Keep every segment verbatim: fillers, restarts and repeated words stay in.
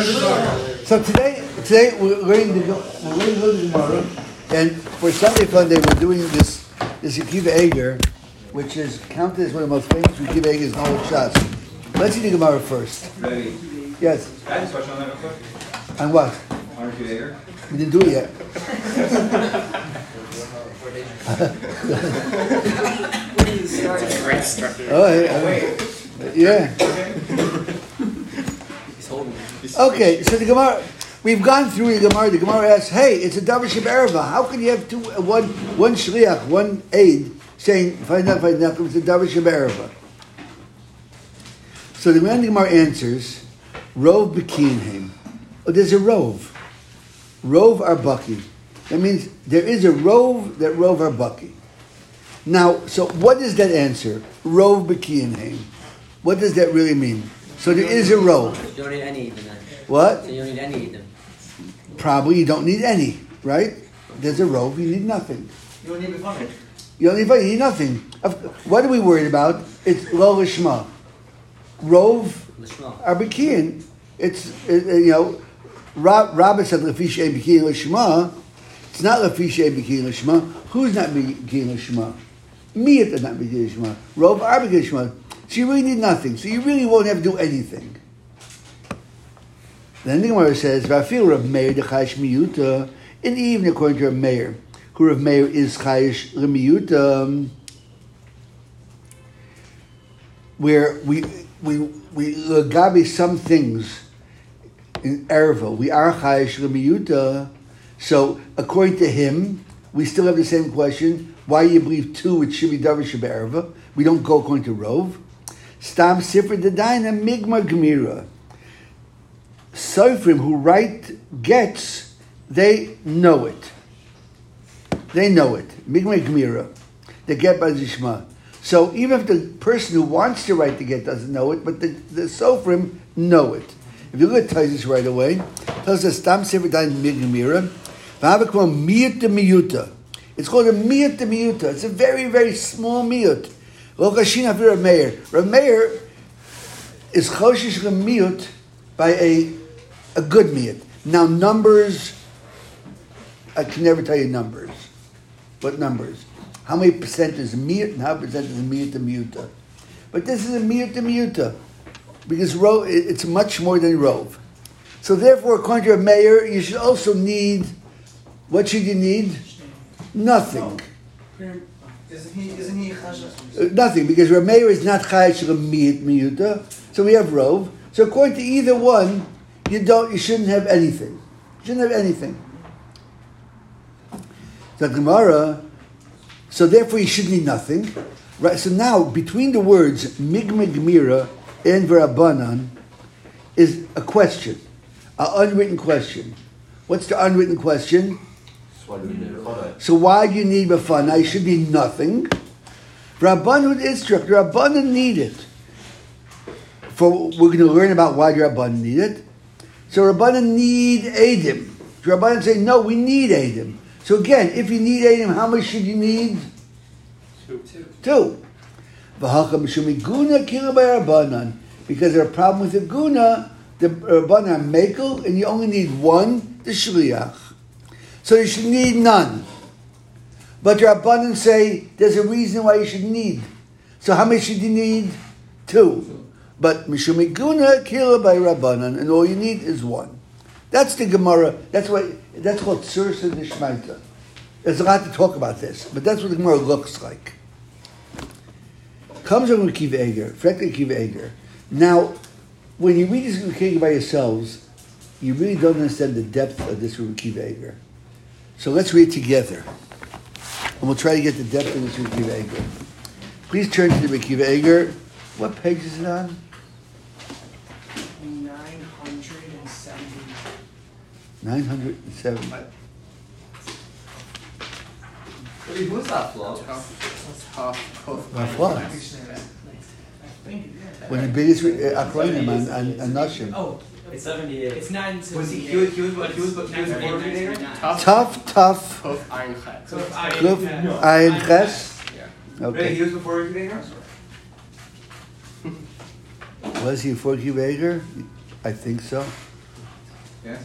So today, today we're learning the we're learning the Gemara, and for Sunday fun day we're doing this this Akiva Eger, which is counted as one of the most famous Akiva Egers in all of Shas. Let's see the Gemara first. Ready? Yes. Can I just question on that real quick? On what? On Akiva Eger? We didn't do it yet. It's a great start. Oh, yeah. Okay, so the Gemara, we've gone through the Gemara. The Gemara asks, "Hey, it's a davar shebe'erva. How can you have two, uh, one, one shliach, one aid saying find out, find out? It's a davar shebe'erva." So the Gemara answers, "Rov b'kinheim." Oh, there's a rov. Rov arbaki. That means there is a rov that rov arbaki. Now, so what does that answer? Rov b'kinheim. What does that really mean? So there is a rov. You don't need any even then. What? So you don't need any even. Probably you don't need any, right? There's a rov, you need nothing. You don't need fun. You don't need, you need nothing. What are we worried about? It's lo lishma. Rov arbikian. It's, it, you know, Rabbi said lefi she'ei bikian lishma. It's not lefi she'ei bikian lishma. Who's not bikian lishma? Me is not bikian lishma. Rov arbikian lishma. So you really need nothing. So you really won't have to do anything. Then the Gemara says, "Va'afil Rav Meir dechayish miyuta." And even according to Rav Meir, who Rav Meir is chayish lemiyuta, where we we we lagabi some things in erva, we are chayish lemiyuta. So according to him, we still have the same question: why you believe two? It should be davar shebe'erva. We don't go according to Rov. Stam Sifra Dedaina Migmar Gemira. Sofrim who write gets, they know it. They know it. Migmar Gemira. They get by Zishma. So even if the person who wants to write the get doesn't know it, but the, the Sofrim know it. If you look at Taisus right away, tells us Stam Sifra Dedaina Migmar Gemira. V'havakwa miyut de miyuta. It's called a miyut de miyuta. It's a very, very small miyut. Rav Meir. Rav Meir is choshish miyut by a a good miyut. Now numbers, I can never tell you numbers. What numbers? How many percent is miyut and how percent is miyut to miyuta? But this is a miyut to miyuta because rov, it's much more than rov. So therefore, according to Rav Meir, you should also need. What should you need? Nothing. Isn't he? Isn't he? Uh, nothing, because Rav Meir is not chayish miyuta, so we have rov. So according to either one, you don't, you shouldn't have anything. You shouldn't have anything. So Gemara, so therefore you should need nothing, right? So now between the words migmar gemira and v'rabbanan is a question, an unwritten question. What's the unwritten question? So why do you need bafana? You should need nothing. Rabbanon instruct. Rabbanon need it. For we're going to learn about why the Rabbanon need it. So Rabbanon need Eidim. Rabbanon say no, we need Eidim. So again, if you need Eidim, how much should you need? Two. Two. Two. V'halcha mishum iguna kila by Rabbanon. Because there's a problem with the guna, the Rabbanon are mekel, and you only need one, the shliach. So you should need none. But your Rabbanan say there's a reason why you should need. So how many should you need? Two. But Mishum Iguna Kila by Rabbanan, and all you need is one. That's the Gemara. That's what that's called Sursa Nishmaita. There's a lot to talk about this, but that's what the Gemara looks like. Comes from Akiva Eger, Frekta Akiva Eger. Now, when you read this Akiva by yourselves, you really don't understand the depth of this Akiva Eger. So let's read together. And we'll try to get the depth of this Akiva Eger. Please turn to the Akiva Eger. What page is it on? nine hundred seventy. nine hundred seventy. Who's that flow? What? One of the biggest acronym on, on, on Nashim. Oh, It's seventy-eight. it's nine seventy. Was he? He was. He was. He was. He was. He was a board reader? Tough, tough. Kuf Ein Chet. So if I Kluf, Ayin, Ches. Yeah. Really, Okay. he was before reader? Was he before Akiva Eger? I think so. Yes?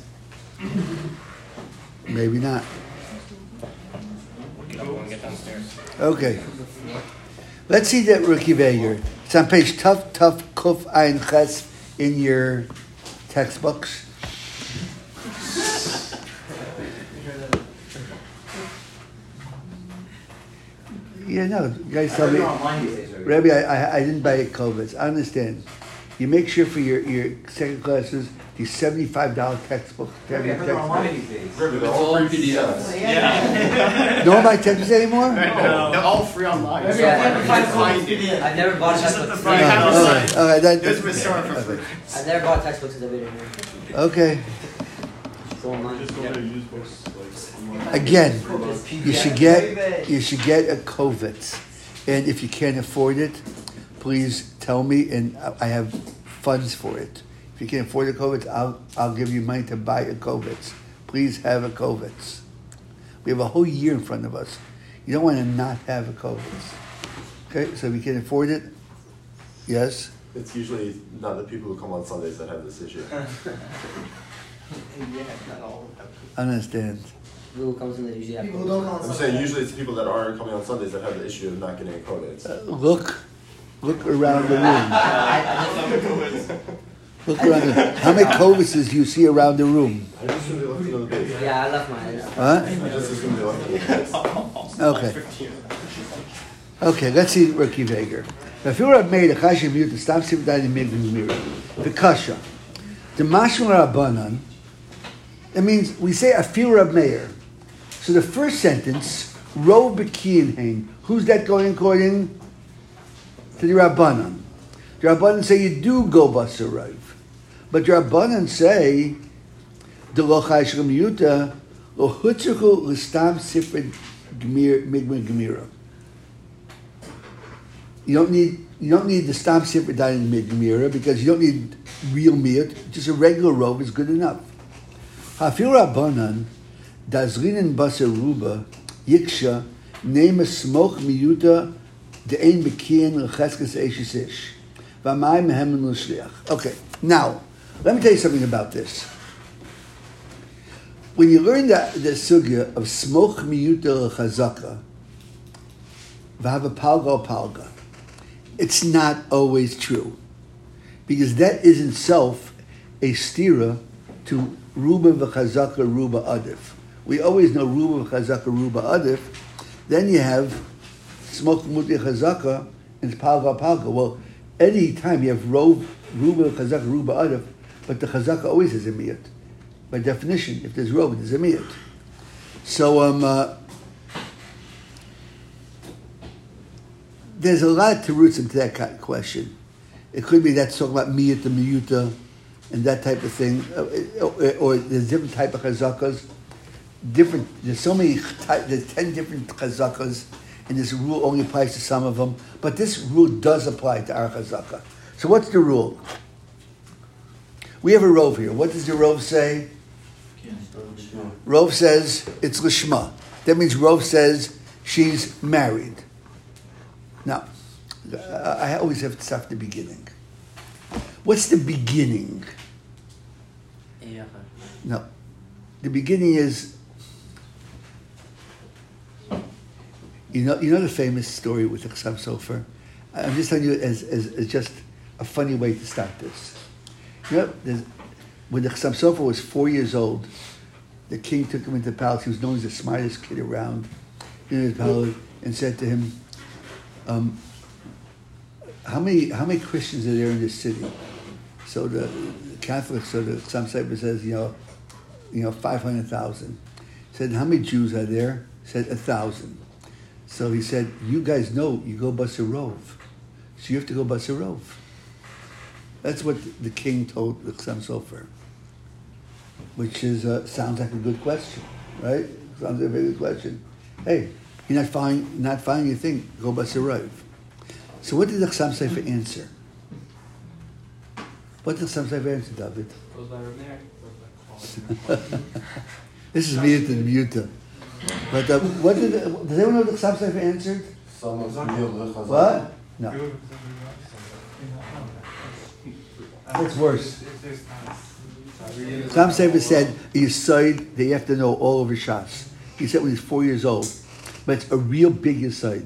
Maybe not. Get up and get downstairs. Okay. Let's see that Rookie Vager. It's on page Tough Tough Kuf Ein Ches in your textbooks. Yeah, no, you guys tell me. They're online these days, right? Rabbi, I, I, I didn't buy COVID. I understand. You make sure for your, your second classes, these seventy-five dollars textbooks. to have Yeah, your they're textbook. online these days. River, they're all free P D Fs. Yeah. No one buy textbooks anymore? No. They're all free online. Maybe So I you never can find find copies. it. Yeah. I've never bought It's just at the textbooks. front. Oh, have all the right, sign. all right, that- There's Mister for free. I've never bought textbooks because I've been in here. Okay. So online. Again, you should get you should get a COVID, and if you can't afford it, please tell me, and I I have funds for it. If you can't afford a COVID, I'll I'll give you money to buy a COVID. Please have a COVID. We have a whole year in front of us. You don't want to not have a COVID. Okay, so if you can afford it, yes. It's usually not the people who come on Sundays that have this issue. Yeah, not all of them. I understand. Who comes in, they usually have. People who don't know. I'm saying usually it's people that aren't coming on Sundays that have the issue of not getting a COVID. Uh, look, look around the room. I, Look around. The, how many COVIDs do you see around the room? I just assumed they left it on the I, base. yeah, I left mine. Huh? I just assumed they left it on the base. Okay. Okay, let's see Rookie Vager. If you were made a Chashim Yut, stop sitting down in Migdal Mirror. The Kasha. The Mashma Rabbanan, it means we say Afil Rab Meir. So the first sentence, Rov B'kiyin Hein. Who's that going according to the Rabbanan? The Rabbanan say you do go Basarav. But the Rabbanan say, the Lo Chashim Yuta, Lo Hutzuchu L'stam Sifred Migdal Gemira. You don't need you don't need the stam sifra down in the mirror because you don't need real meat. Just a regular robe is good enough. Hafil Rabbanan dazrinin basaruba yiksha name a smoke miyuta de'ein bekiin l'cheskes eishisish v'amayim hemen l'shliach. Okay, now let me tell you something about this. When you learn the, the sugya of smoke miyuta l'chazaka v'hava palga palga, it's not always true, because that is in itself a stira to ruba v'chazaka ruba adif. We always know ruba v'chazaka ruba adif. Then you have smoke muti chazaka and palga palga. Well, any time you have rov, ruba v'chazaka ruba adif, but the chazaka always is a miyat. By definition, if there's rov, there's a miyat. So um. Uh, There's a lot to roots into that kind of question. It could be that's talking about miyut and miyuta and that type of thing, or, or there's different type of chazakas. Different. There's so many. There's ten different chazakas, and this rule only applies to some of them. But this rule does apply to our chazaka. So what's the rule? We have a rov here. What does the rov say? Rov says it's lishma. That means rov says she's married. Now, I always have to start at the beginning. What's the beginning? No. The beginning is, you know, you know the famous story with the Chassam Sofer? I'm just telling you as, as, as just a funny way to start this. You know, when the Chassam Sofer was four years old, the king took him into the palace. He was known as the smartest kid around in the palace, and said to him, Um, how many how many Christians are there in this city? So the, the Catholics, so the Chassam Sofer says, you know, you know, five hundred thousand. Said, how many Jews are there? Said a thousand. So he said, you guys know you go Basarov, so you have to go Basarov. That's what the king told the Chassam Sofer, which is uh, sounds like a good question, right? Sounds like a very good question. Hey. You're not following, not following your thing. Go Basarov. So what did the Chassam Sofer answer? What did the Chassam Sofer answer, David? Goes by Reb Meir. This is Miyuta and Miyuta. But uh, what did? The, does anyone know what the Chassam Sofer answered? What? No. What's worse? Tom Sefer said you side that you have to know all over Shas. He said when he's four years old, but it's a real big aside.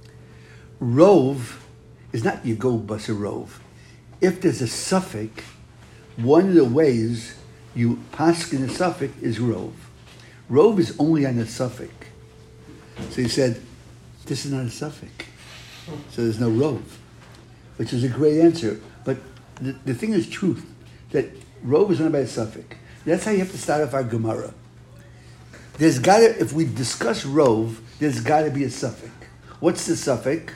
Rove is not you go bus a rove. If there's a suffix, one of the ways you paskin a suffix is rove. Rove is only on the suffix. So he said, this is not a suffix. So there's no rove, which is a great answer. But the, the thing is truth, that rove is not about a suffix. That's how you have to start off our Gemara. There's got to, if we discuss rove, there's got to be a suffix. What's the suffix?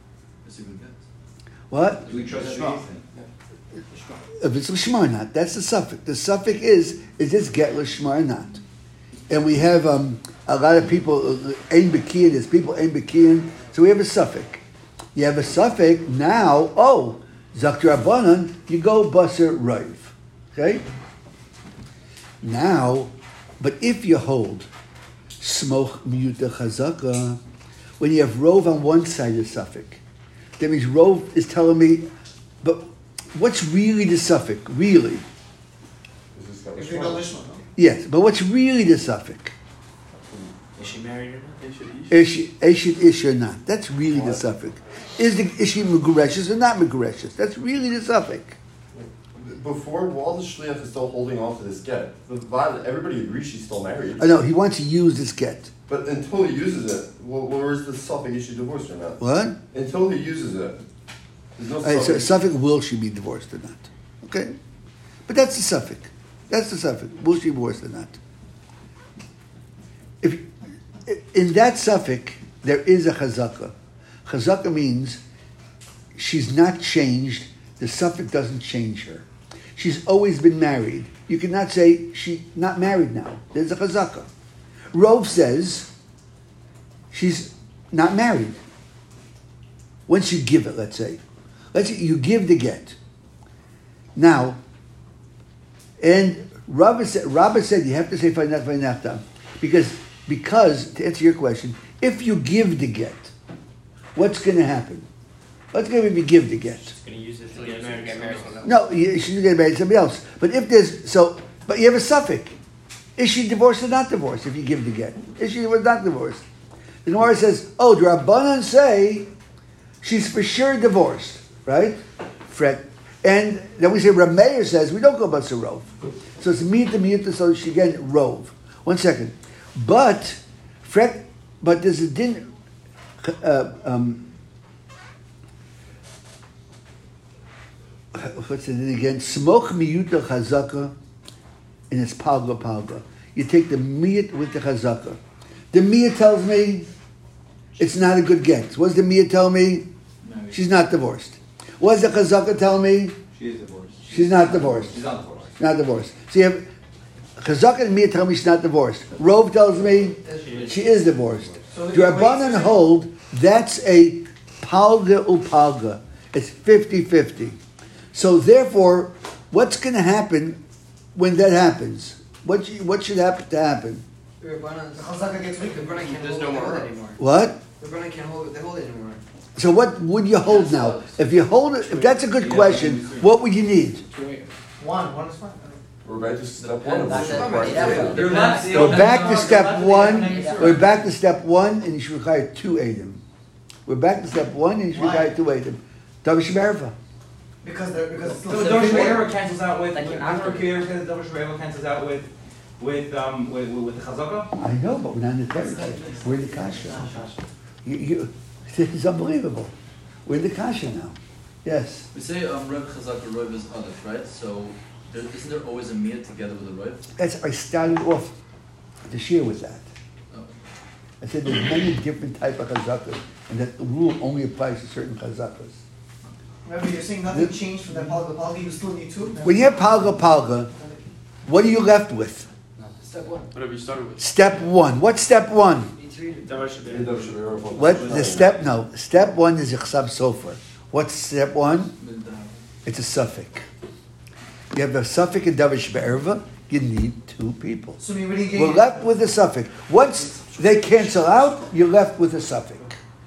What? Do we trust Shema? If it's l'shma or not, that's the suffix. The suffix is, is this get l'shma or not? And we have um, a lot of people, ein bekian, there's people ein bekian, so we have a suffix. You have a suffix, now, oh, zakter abanan, you go basar raiv. Okay? Now, but if you hold smoch miyuta chazaka, when you have rove on one side of the suffix, that means rove is telling me, but what's really the suffix? Really? If you go Lishma, no? Yes, but what's really the suffix? Is she married or not? Ishi, Eshit, Ish or not? That's really the suffix. Is the Ishi Megureshes or not Megureshes? That's really the suffix. Before, while the shliach is still holding on to this get, the Vad- everybody agrees she's still married. I know, he wants to use this get. But until he uses it, well, where's the suffix? Is she divorced or not? What? Until he uses it, there's no All right, so suffix. suffix will she be divorced or not? Okay? But that's the suffix. That's the suffix. Will she be divorced or not? If in that suffix, there is a chazaka. Chazaka means she's not changed. The suffix doesn't change her. She's always been married. You cannot say she's not married now. There's a chazaka. Rove says she's not married. Once you give it, let's say. Let's say you give the get. Now, and Rabbi said, Rabbi said you have to say fainach fainachta. Because, because, to answer your question, if you give the get, what's going to happen? What's going to be give the get? She's going to use it to get married. Get married. No, you- she's going to marry somebody else. But if there's, so, but you have a suffix. Is she divorced or not divorced if you give the get? Is she divorced or not divorced? The Gemara says, oh, the Rabbanan say she's for sure divorced, right? Fret. And then we say, Rameir says, we don't go about the rove. So it's miyuta miyuta, so she again, rove. One second. But, fret, but there's a din, uh, um, what's the din again? Smoke miyuta chazaka, and it's palga palga. You take the miyut with the chazaka. The miyut tells me it's not a good get. What does the miyut tell me? She's not divorced. What does the chazaka tell me? She is divorced. She's not divorced. She's not divorced. Not divorced. So you have chazaka and miyut tell me she's not divorced. Rove tells me she is divorced. So the Drabanan hold that's a palga upalga. It's fifty-fifty. So therefore, what's going to happen when that happens? What you- what should happen to happen? The Chazaka gets weak, the Brunei can't There's hold no it more. anymore. What? The Brunei can't hold it, they hold it anymore. So what would you hold now? If you hold it, if that's a good question, what would you need? One, one is fine. We're back to step one. of Back the to- shliach. yeah. You're not seeing We're them. back to step You're not one. seeing them. We're back to step one, and you should require two Adam. We're back to step one, and you should Why? require two Adam. Davish Merva. Because they're, because it's So still. Dovish Re'era cancels out with, Like with after. after Kier says Dovish Re'era cancels out with, with, um, with, with, with the Chazaka. I know, but we're not in the territory. We're in the kasha. You, you, this is unbelievable. We're in the kasha now. Yes. We say um, Rev Chazak or Rev is Aleph, right? So there, isn't there always a Miyat together with a Rev? That's I started off the share with that. Oh. I said there's many different type of chazakas, and that the rule only applies to certain chazakas. Remember, you're saying nothing changed from that Palga Palga, you still need two? When you have palga palga, what are you left with? Step one. Whatever you started with. Step one. What's step one? What the step? No, step one is ichsab sofer. What's step one? It's a suffix. You have a suffix in davish be'erva. You need two people. So we already gave. We're left with a suffix. Once they cancel out, you're left with a suffix.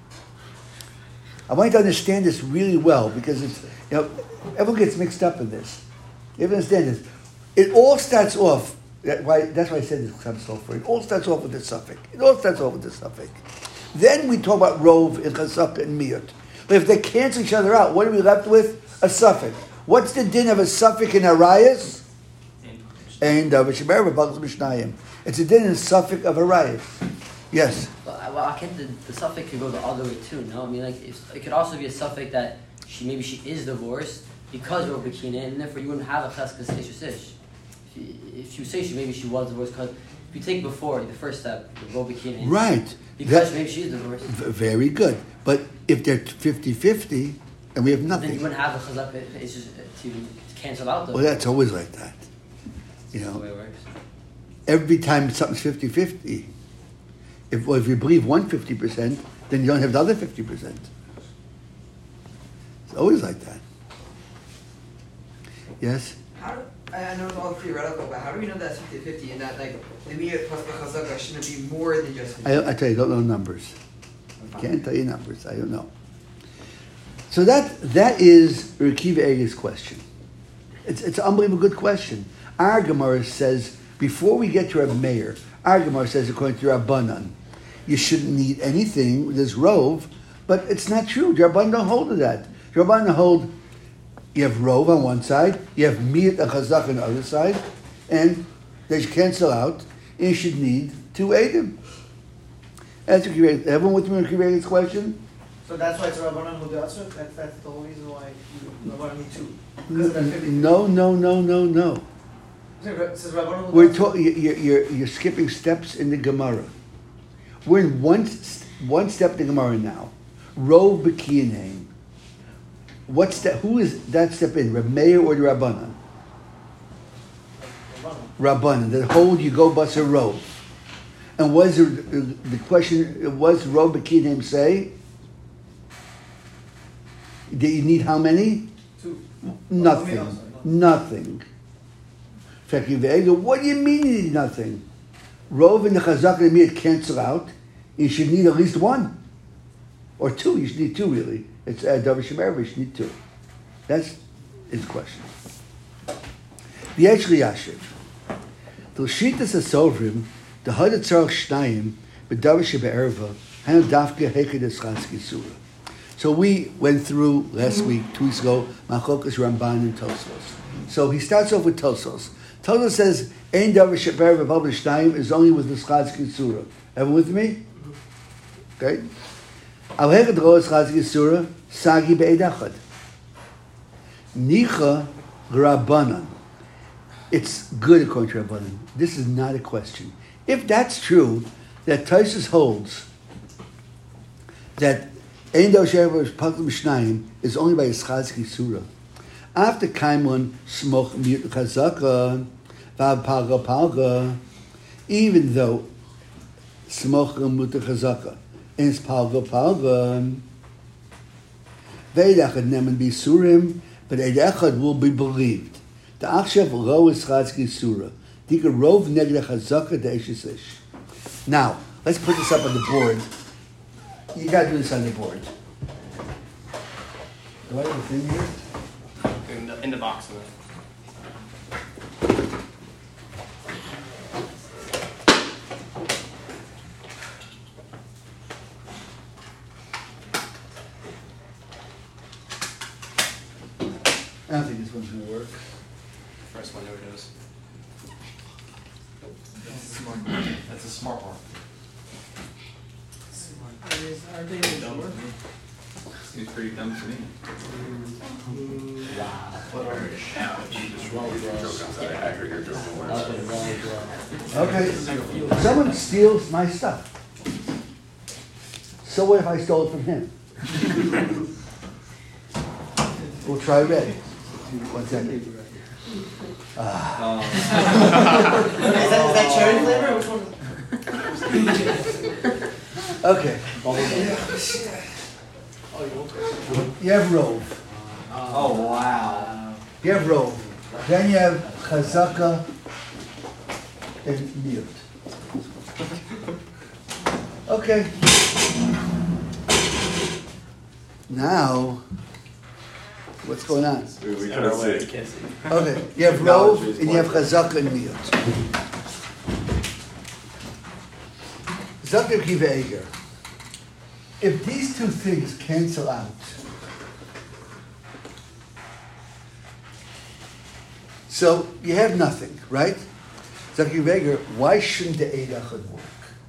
I want you to understand this really well because it's, you know, everyone gets mixed up in this. You have to understand this. It all starts off. That why, that's why I said this comes for. It all starts off with the suffix. It all starts off with the suffix. Then we talk about rov and chazaka and miyut. But if they cancel each other out, what are we left with? A suffix. What's the din of a suffix in arayas? And uh, it's a din in a suffix of arayas. Yes. Well, I, well, I can't. The, the suffix could go the other way too. No, I mean, like if, it could also be a suffix that she maybe she is divorced because of a bikina, and therefore you wouldn't have a cheskas ish ish. If you say she maybe she was divorced, because if you take before the first step, the ro bikina, Right. because That, maybe she is divorced, v- very good. But if they're fifty-fifty and we have then nothing, you wouldn't have the chazak ish ish to cancel out the. well, that's always like that. You That's the know, way it works. every time something's fifty-fifty, if, well, if you believe one fifty percent, then you don't have the other fifty percent. It's always like that. Yes? How do, I I know it's all theoretical, but how do we know that's fifty-fifty and that, like, the miyut plus the chazaka shouldn't be more than just fifty? I, I tell you, I don't know numbers. Can't tell you numbers. I don't know. So that that is Rekiva Eger's question. It's it's an unbelievable good question. Our Gemara says, before we get to our mayor, our Gemara says, according to Rabbanan, you shouldn't need anything, there's rov, but it's not true. Rabbanan don't hold to that. Rabbanan hold, you have rov on one side, you have miyat and chazak on the other side, and they should cancel out, and you should need two edim. That's Rekiva Eger. Everyone with me on Rekiva Eger's question? So that's why it's Rabbanan who does it? That's, that's the whole reason why you Rabbanan need two? Because of that fifty? No, no, no, no, no. It says Rabbanan who We're does it? talking. You're, you're you're skipping steps in the Gemara. We're in one s- one step in the Gemara now. Rov b'kiyanein. What's that? Who is that step in? Reb Meir or the Rabbanan? Rabbanan. Rabbanan. That hold you go bus a rov. And was the, the question? Was Rov b'kiyanein say? That you need how many? Two. Nothing. Oh, sorry, Nothing. Rekiva Eger, what do you mean you need nothing? Rov and the Chazak and the Miyat cancel out. You should need at least one. Or two. You should need two, really. It's uh, Davar Shemer, you should need two. That's his question. The Echli Yashiv. The Shitas HaSovrim, the Hadat Tzarech Shnayim, but Davar Shebe'erva, Han Dafke Heked Eschanski Surah. So we went through last week, two weeks ago, Machokas Ramban and Tosos. So he starts off with Tosos. Tosos says, Ein Davar Sheber V'Vav L'Shnayim is only with the Schazki Surah. Everyone with me? Okay. Al Hechad Ro Schazki Surah, Sagi Be'ed Echad. Nicha Rabbanan. It's good according to Rabbanan. This is not a question. If that's true, that Tosos holds that Ein Davar Sheber V'Vav L'Shnayim is only by a Schazki Surah. After Kaimon Smoch Miyut Chazaka, Vav Palga Palga, even though Smoch Miyut Chazaka is Palga Palga, Veidachad Neman Bisurim, but Eidachad will be believed. The Achshav Ro is Chazki Surah. Dika Rov Neged Chazaka De Eshes. Now, let's put this up on the board. You gotta do this on the board. Do I have a thing here? In the, in the box. I don't think this one's gonna work. First one, there it is. That's a smart, that's a smart one. Are they in the door? Seems pretty dumb to me. Okay, someone steals my stuff. So what if I stole it from him? We'll try red. One second. Um, Is that, is that cherry flavor? Which one? Okay, you have Rove. oh wow. You have Rove. Then you have Chazaka and Miyut. Okay. What's going on? We, we couldn't see. Can't see. Okay, you have Rov and you have Chazaka and Miyut. Zakir Kiva Eger. If these two things cancel out, so you have nothing, right? Zakir Veger, why shouldn't the Eid Echad work?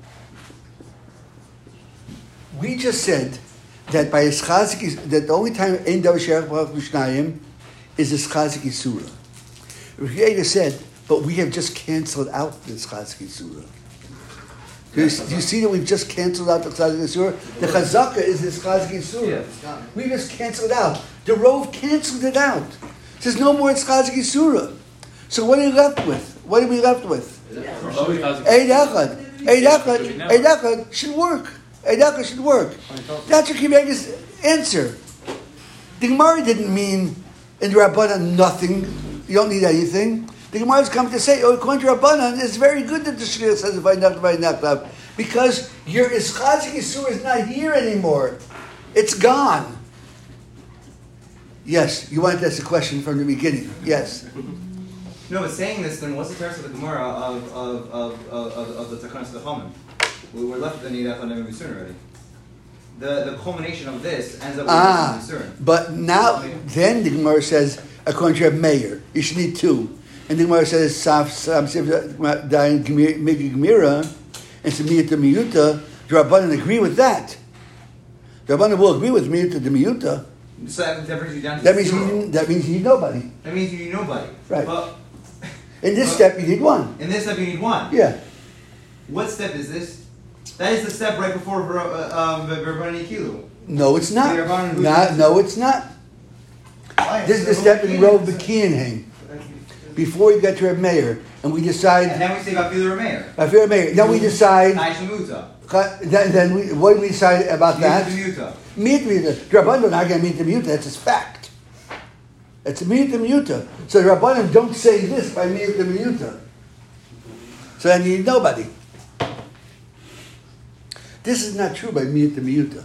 We just said that by Eschazik, that the only time Ein Davar She'erach B'Rach B'Shnayim is Eschazik Yisura. Veger said, but we have just canceled out the Eschazik Yisura. Do you, do you see that we've just canceled out the Eschazik Yisura? The Chazaka is the Eschazik Yisura. We just canceled it out. The Rov canceled it out. There's no more Eschazik Yisura. So what are you left with? What are we left with? Eid Echad. Eid Echad. Eid Echad should work. Eid Echad should work. That's what Kivega's answer. The Gemara didn't mean in the Rabbanan nothing. You don't need anything. The Gemara is coming to say, oh, according to Rabbanan, it's very good that the Shliach says if I knock, if I knock up, because your Eschazik Yisur is not here anymore. It's gone. Yes, you wanted to ask a question from the beginning. Yes. No, but saying this, then what's the text of the Gemara of of of of, of, of the Takanas Chachamim? We were left with the Nidach on Nevi Surin already. The the culmination of this ends up with Ah, the Surin. but now, then the Gemara says, according to your mayor, you should need two. And the Gemara says, Saf, Sam, Siv, Dayan, Megi Gemira, and Samiyat Miyuta. The Rabbanan agree with that. The Rabbanan will agree with Miyuta the Miyuta. So that, that brings you down to That means, zero. you, that means you need nobody. That means you need nobody. Right. But In this Well- step, you need one. in this step, you need one. Yeah. What step is this? That is the step right before uh, um, Rabbanan Kilu. No, it's not. The Rabbanan who- Not, no, it's not. This is the step in Rov B'Kianheim. Before you get to a mayor, and we And decide, then we say Gafilu Rameir. if you're a mayor, then we decide, Naishamuta. then, then we, what do we decide about that? Muta. Meet the Muta. The Rabbanan are not going to meet the Muta, that's a fact. It's a meet the Muta. So the Rabbanan don't say this by meet the Muta. So then you need nobody. This is not true by meet the Muta.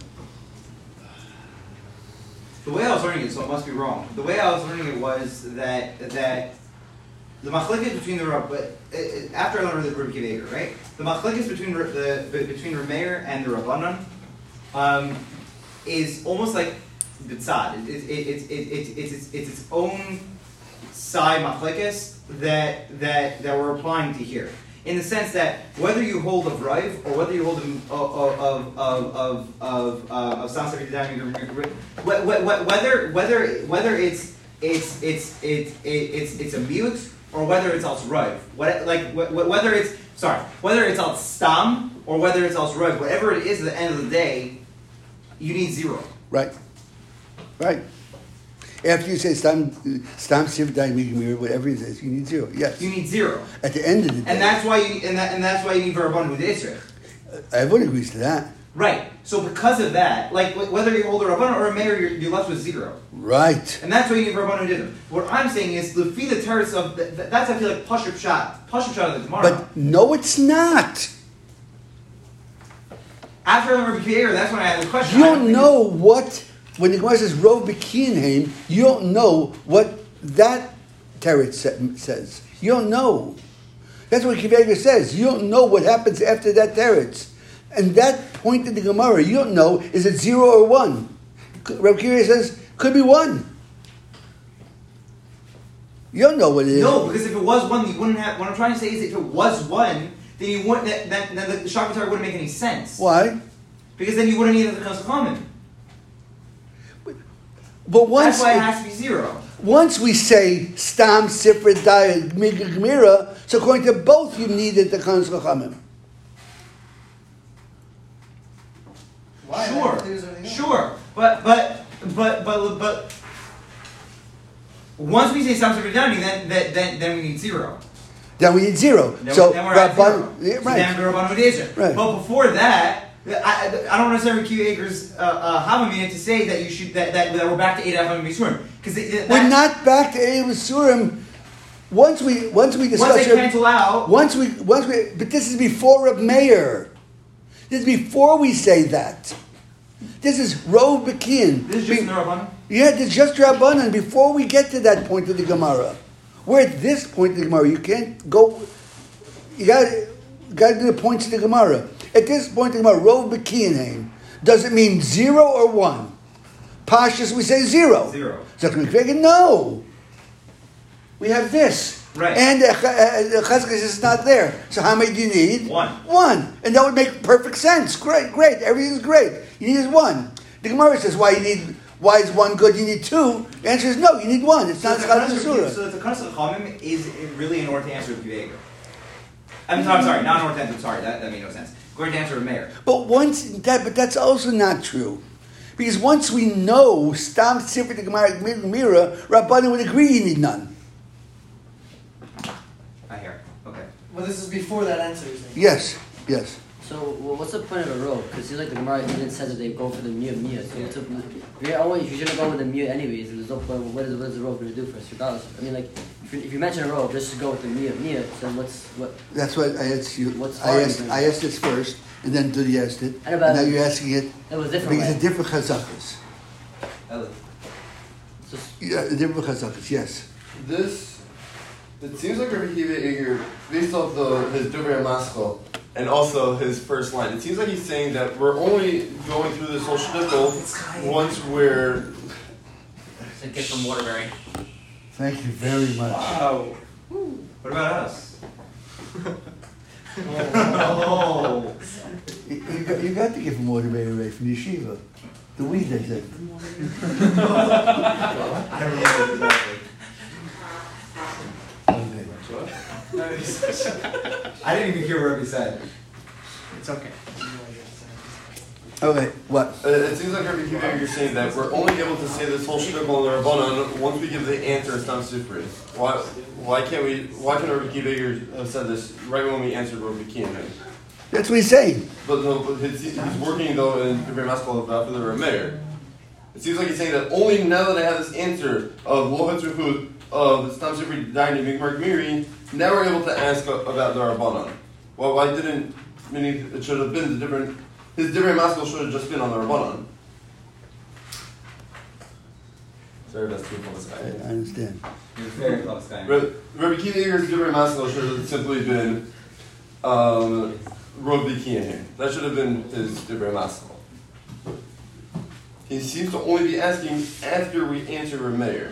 The way I was learning it, so it must be wrong. The way I was learning it was that that the machlekes between the Rab, but uh, uh, after I learned the Rabbi Akiva Eiger, right? The machlekes between the be- between Rameir and the Rabbanan um, is almost like bitzad. It, it, it, it, it, it's, it's, it's its own side machlekes that that that we're applying to here. In the sense that whether you hold of Rive or whether you hold of of of of of of, uh, of Sam Sefer Yadayim, whether whether whether it's it's it's it's it's it's a mute or whether it's als Rive, what like whether it's sorry whether it's als Stam or whether it's als Rive, whatever it is at the end of the day, you need zero. Right. Right. After you say Stam Stam Siv Dayan Migmir, whatever it is, you need zero. Yes. You need zero, At the end of the day. and that's why you and that and that's why you need Verabon with Israel. Everyone agrees to that. Right. So because of that, like wh- whether you hold a Rabbanah or a mayor, you're, you're left with zero. Right. And that's why you need Rabbanah Diddim. What I'm saying is, the fee the terrace of th- th- that's I feel like Pashup shot, Pashup shot of the Gemara. But no, it's not. After I remember Pierre, that's when I had the question. You I don't think know what, when the Gemara says Rov B'Kianheim, you don't know what that teretz sa- says. You don't know. That's what Kivega says. You don't know what happens after that teretz. And that point in the Gemara, you don't know, is it zero or one? Rabbi Kiva says, could be one. You don't know what it is. No, because if it was one, you wouldn't have. What I'm trying to say is, if it was one, then you wouldn't. Then, then, then the Shakatar wouldn't make any sense. Why? Because then you wouldn't need the Kos Common. But once, That's why it has to be zero. once we say Stam, Sifra, Daya, Gemira, so according to both, you needed the Kans Chachamim. Why? Sure, There's anything else. sure, but but but but but once we say Sam Sefer Yadayim, then then then then we need zero. Then we need zero. Then, so, then we're at Rabban- zero. yeah, So right. then we're Rabban Udezir. Right. But before that, I, I, I don't understand Q Acres uh, uh, Havamina to say that you should that, that, that we're back to eight Havamim Misurim because We're not back to Erev Surim. Once we once we discuss once they your- cancel out. once we once we but this is before Reb Meir. This is before we say that. This is Rov B'Kian. This is just in the Rabban. Yeah, it's just Rabbanan. Before we get to that point of the Gemara, we're at this point of the Gemara. You can't go. You got got to do the points of the Gemara. At this point of the Gemara, Rov B'Kiyanim, does it mean zero or one? Pashas, we say zero. Zero. Zakon no. We have this. Right. And the uh, Chazkas is not there. So how many do you need? One. One. And that would make perfect sense. Great, great. Everything's great. You need one. The Gemara says, why you need, why is one good? You need two. The answer is no, you need one. It's not So Chazkas the Surah. So the Kanas of Chachamim is really in order to answer the Kiveger. I'm, I'm sorry, not in order to answer. Sorry, that, that made no sense. Going to answer a mayor. But once that, but that's also not true. Because once we know Stam Sifri the Gemara Mira, Rabbanan would agree you need none. I hear. Okay. Well, this is before that answer, you're saying. Yes, yes. So well, what's the point of a row? Because it seems like the Gemara even says that they go for the Mia Mia. So what's up? You're always you're gonna go with the Mia anyways. There's no point. What is what is the row gonna do for us? Regardless. I mean, like if you, if you mention a row, just to go with the Mia Mia. So what's what? That's what I asked you. What's I asked, argument? I asked this first, and then Dudi asked it. And And about- now you're asking it It was different. because Way. it's different chazakas. Ellie. It's just- Yeah, different chazakas, yes. This, it seems like Rabbi Akiva Eiger, based off the his Divrei Maskal, and also his first line, it seems like he's saying that we're only going through this whole shtickle once we're. It's a gift from Waterbury. Thank you very much. Wow. What about us? Oh. You, you, got, you got to give him water baby Ray from yeshiva. The weed they said. I don't remember exactly. Okay. I didn't even hear what he said. It's okay. Okay, what? Uh, it seems like Rabbi Akiva Eiger is saying that we're only able to say this whole shtickle on the Rabbanan once we give the answer Stam Sifri. Why? Why can't we? Why can't Rabbi Akiva Eiger have said this right when we answered Rabbi Kiyanim? That's what he's saying. But no, but he's, he's working though in Divrei Maskal for the Rameir. It seems like he's saying that only now that I have this answer of Lovetz Rehut of the Stam Sifri Daini Migmar Gmiri, now we're able to ask about the Rabbanan. Well, why didn't? Meaning it should have been the different. His Divrei Maskal should have just been on the Rabbanan. Sorry, that's too close. I, I understand. You're very close, guy. Rabbi Akiva Eiger's Divrei Maskal should have simply been um, Rav B'Kiyanim. That should have been his Divrei Maskal. He seems to only be asking after we answer Rameir.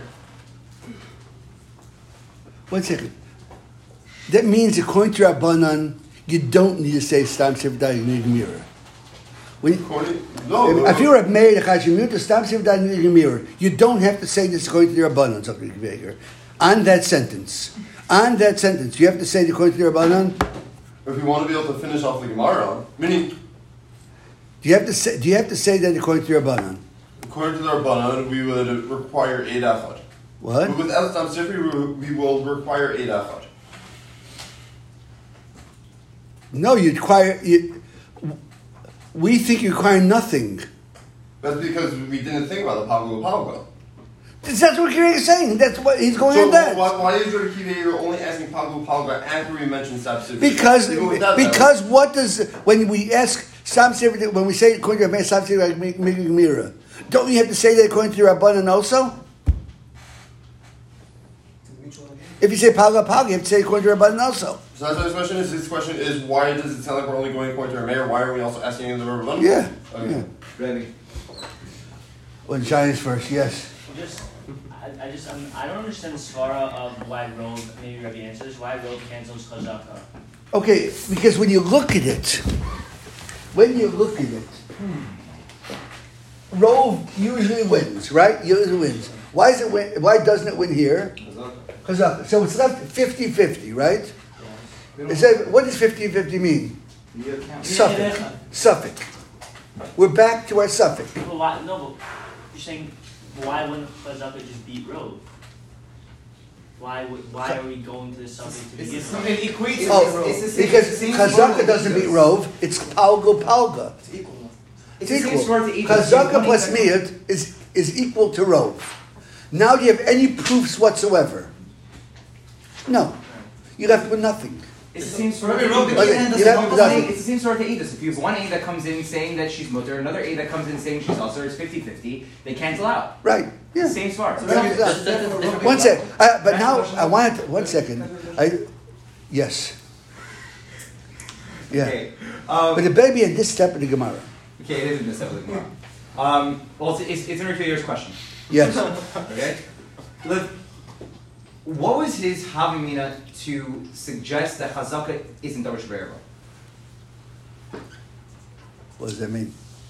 One second. That means according to Rabbanan, you don't need to say Stam Sifri Daini Gemira. When According, no, if you're a maid, to Stam Sifri Daini Gemira, you don't have to say this according to the Rabbanan. Zakon Kiveger. On that sentence, on that sentence, you have to say it according to the Rabbanan. if we want to be able to finish off the Gemara, meaning Do you have to say? Do you have to say that according to the Rabbanan? according to the Rabbanan, we would require eight achad. What? But without Stam Sifri, we will require eight achad. No, you require. You, we think you require nothing. That's because we didn't think about the Palgo Palgo. That's what Kiveger is saying. That's what he's going So on that. why, why is Rabbi Akiva Eiger only asking Palgo Palgo after we mention Stam Sifri? Because Even without that, because what does when we ask Stam Sifri when we say according to the Stam Sifri Gemira, don't we have to say that according to the Rabbanan also? If you say Palga Palga, you have to say according to the Rabbanan also. So that's why his question is. His question is, why does it sound like we're only going according to our mayor? Why are we also asking in the Rabbanan? Yeah. Okay. yeah. Ready. Well, Giants first, yes. Just, I, I just, um, I don't understand the svara of why Rove, maybe Rabbi answers, why Rove cancels Chazaka. Okay, because when you look at it, when you look at it, Rove usually wins, right? Usually wins. Why is it win? Why doesn't it win here? Chazaka. So it's left fifty-fifty, right? Is that, what does fifty-fifty mean? Suffix. Suffix. We're back to our suffix. But why, no, but you're saying, why wouldn't Chazaka just beat Rove? Why would, why are we going to this subject to begin with? It equates. Oh, it's the same, because it's the same Chazaka sort doesn't of beat Rove, it's Palgo Palga. It's equal. It's It's the same equal. sort of equal. Chazaka plus Miyat is, is equal to Rove. Now do you have any proofs whatsoever? No. You're left with nothing. It's the same sort Rabbi of Rove, Okay, It's you have- the that's- same- it's the same sort of Eidos. If you have one A that comes in saying that she's mutter, another A that comes in saying she's also, it's fifty-fifty, they cancel out. Right. Yeah. Same svar. So Right. that's- that's- One sec. Uh, but now I wanted to, one second. I yes. Yeah. Okay. Um, But the baby in this step of the Gemara. okay, it is in this episode. Um, well, it's, it's, it's in Rikki Year's question. Yes. Okay. Look, what was his Havamina to suggest that Chazaka isn't Darash Be'erva? What does that mean?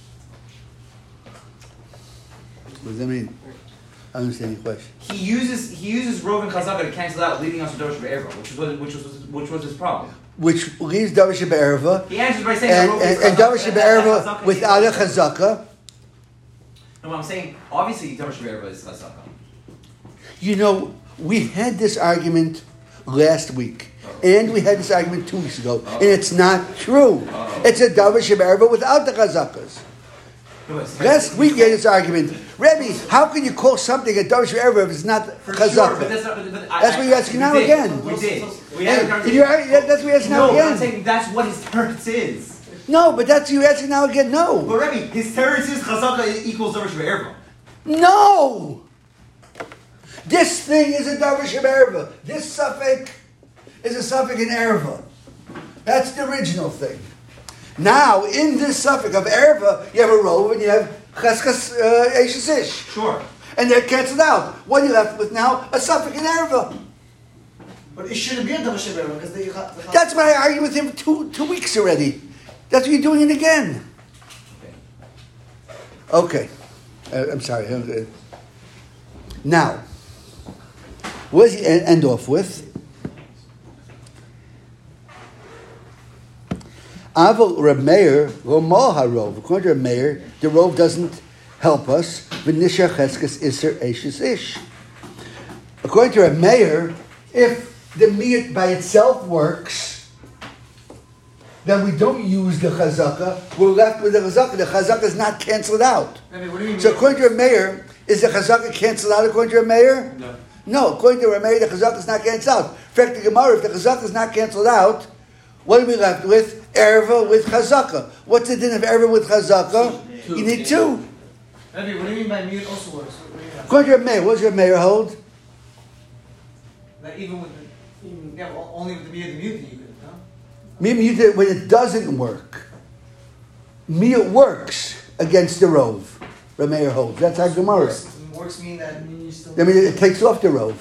What does that mean? I don't understand your question. He uses he uses Rov and Chazaka to cancel out, leading us to Darash Be'erva, which was which was which was his problem. Which leaves Davish Be'erva He answers by saying and, that Rov and, is and Davish Chazaka, that Be'erva Chazaka without a is- chazaka. No, I'm saying obviously Darash Be'erva is Chazaka. You know, we had this argument last week. And we had this argument two weeks ago. And it's not true. It's a Davish Be'erva without the chazakas. No, it's- Last week we had this argument. Rebbe, how can you call something a Davish Be'erva if it's not For sure, but chazaka? that's not. But, but I, That's what you're asking we now did. again. We did. We Hey, had a and conversation. you're, that's what you're asking now No, I'm again. saying that's what his teretz is. No, but that's what you're asking now again. No. But Rebbe, his teretz is Chazaka equals Darash Be'erva. No! This thing is a Davish Be'erva. This suffix is a suffix in Erva. That's the original thing. Now, in this suffix of Erva, you have a rov and you have Cheskas uh, Eishesish. Sure. And they're cancelled out. What are you left with now? A suffix in Erva. But it shouldn't be a double shibber because they. the- That's what I argued with him two, two weeks already. That's what you're doing it again. Okay. Uh, I'm sorry. Uh, Now, what does he en- end off with? Aval Reb Meir Romal Harov. According to Reb Meir, the rov doesn't help us. V'nisha cheskes iser eishes ish. According to Reb Meir, if the miyat by itself works, then we don't use the chazaka. We're left with the chazaka. The chazaka is not cancelled out. Rebbe, what do you mean? So according to Reb Meir, is the chazaka cancelled out according to Reb Meir? No. No, according to Reb Meir, the chazaka is not cancelled out. In fact, the Gemara, if the chazaka is not cancelled out, what are we left with? Erva with chazaka. What's the din of erva with chazaka? Two. You need two. Rebbe, what do you mean by mute also works? What do you mean? According to Reb Meir, what does Reb Meir hold? That even with the, even, yeah, well, only with the mute, the mute, you could, no? Maybe you did when it doesn't work. Miyut works against the rov. Reb Meir holds. That's our Gemara. Works, works mean that you still. I mean, it takes off the rov.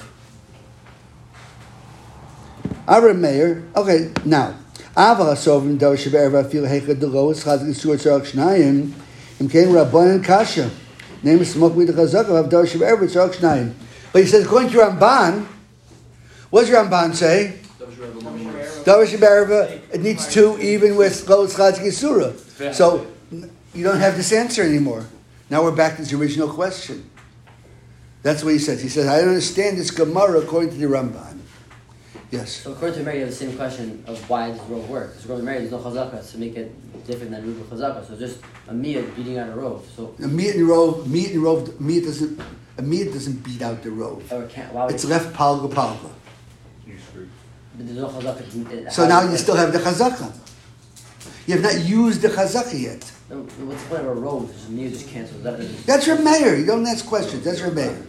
Our Reb Meir. Okay, now. Aval hasovim davar shebe'erva fil hechad delois chazik isur tzarach shnayim im kein rabbanan kasha name is smoke with the chazaka of davar shebe'erva tzarach shnayim. But he says according to Ramban, what does Ramban say? Davar shebe'erva it needs two even with lois chazik isura. So you don't have this answer anymore. Now we're back to his original question. That's what he says. He says I don't understand this Gemara according to the Ramban. Yes. So according to Mary, you have the same question of why does rov work? Because according to Mary, there's no chazaka to make it different than ruba chazaka. So just a miyat beating out a rov. So A meat and rov, meat and rov, meat doesn't, a meat doesn't beat out the rov. or can't. Why would It's it, left palga palga. but there's no chazaka. to- So how now would you it- still have the chazaka. You have not used the chazaka yet. No, what's the point of a rov? Just a miyat just cancels. That doesn't. That's your mayor. You don't ask questions. That's your mayor.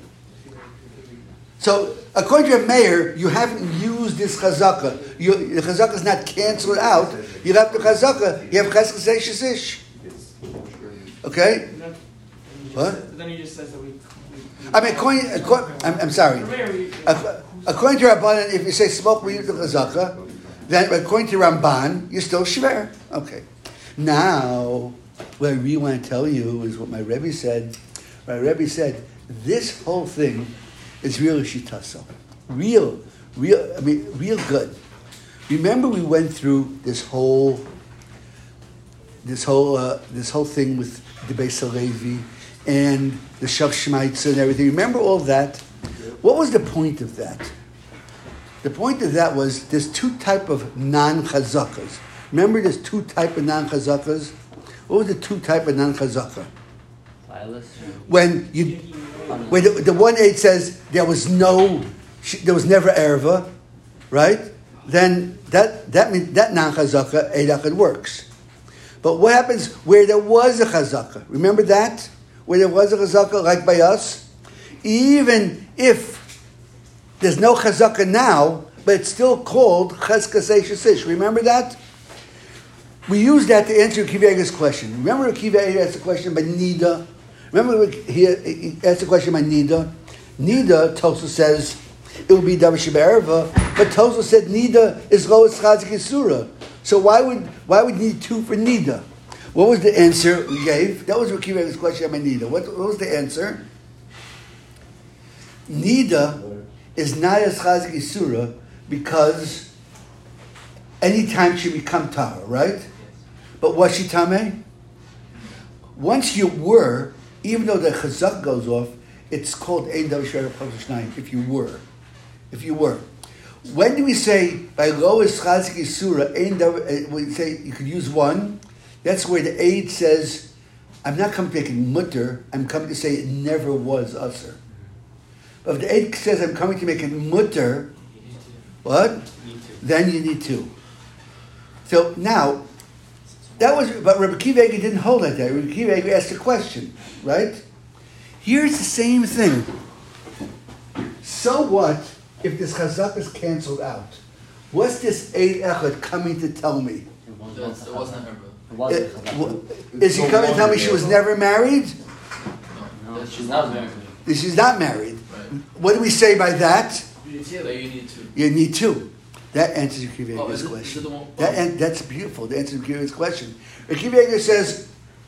So according to your mayor, you haven't used this chazaka. You, the chazaka is not canceled out. You have the chazaka. You have chesed ish. Okay. What? Then he just says that we. I mean, according, according I'm, I'm sorry. Ac- According to Rabbanan, if you say smoke we use the chazaka, then according to Ramban, you're still shver. Okay. Now, what I really want to tell you is what my Rebbe said. My Rebbe said, this whole thing is real shitaso. Real, real, I mean, real good. Remember we went through this whole, this whole, uh, this whole thing with the Beis Halevi and the Shav Shmaitza and everything. Remember all that? What was the point of that? The point of that was there's two type of non-chazakas. Remember there's two type of non-chazakas? What was the two type of non-chazaka? Silas. When you, when the, the one eight says there was no, there was never erva, right? Then that that means that non-chazaka eidachad works. But what happens where there was a chazaka? Remember that? Where there was a chazaka, like by us? even if there's no chazaka now, but it's still called cheskasei shesish. Remember that? We use that to answer Akiva Eiger's question. Remember Akiva Eiger asked a question by Nida? Remember he asked a question by Nida? Nida, Tosa says, it will be Davar Shebe'erva, but Tosa said Nida is Lois Chazik Yisura. So why would why would need two for Nida? What was the answer we gave? That was Akiva Eiger's question by Nida. What, what was the answer? Nida is not as Chazik Yisura because anytime she become Tara, right? But was she Tameh? Once you were, even though the Chazak goes off, it's called Ein Davar Shebe'erva Pasuk if you were. If you were. When do we say, by Lois Chazik Yisura, Ein Davar, we say you could use one, that's where the aid says, I'm not coming to make it mutter, I'm coming to say it never was usher. But if the aid says I'm coming to make it mutter, what? Then you need two. So now, that was, but Rabbi Akiva Eiger didn't hold like that. Rabbi Akiva Eiger asked a question, right? Here's the same thing. So what if this chazak is canceled out? What's this Eid Echad coming to tell me? That's, it wasn't her. It wasn't It- chazaka. w- Is he coming to tell me she was never married? No, She's not married. She's not married. Right. What do we say by that? That you need to. You need two. That answers Akiva Oh, Eiger's is it- question. is it the one- That, and that's beautiful. The answer to Akiva Eiger's question. Akiva Eiger says,